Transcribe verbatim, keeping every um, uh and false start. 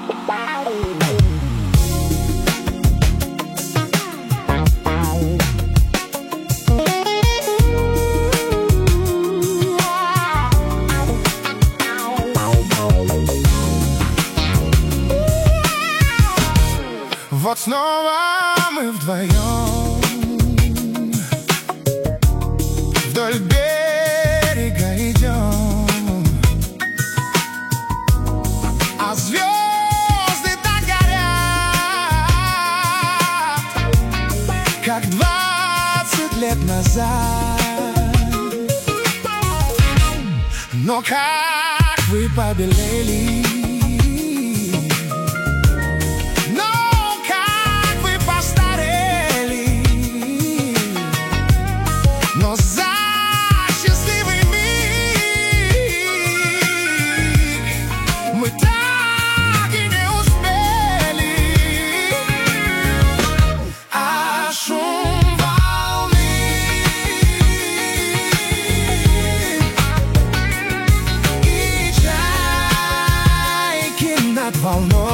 Вот снова мы вдвоем вдоль берега идем, а звезды так горят, как двадцать лет назад. Но как вы побелели, но за счастливый миг мы так и не успели. А шум волны и чайки над волной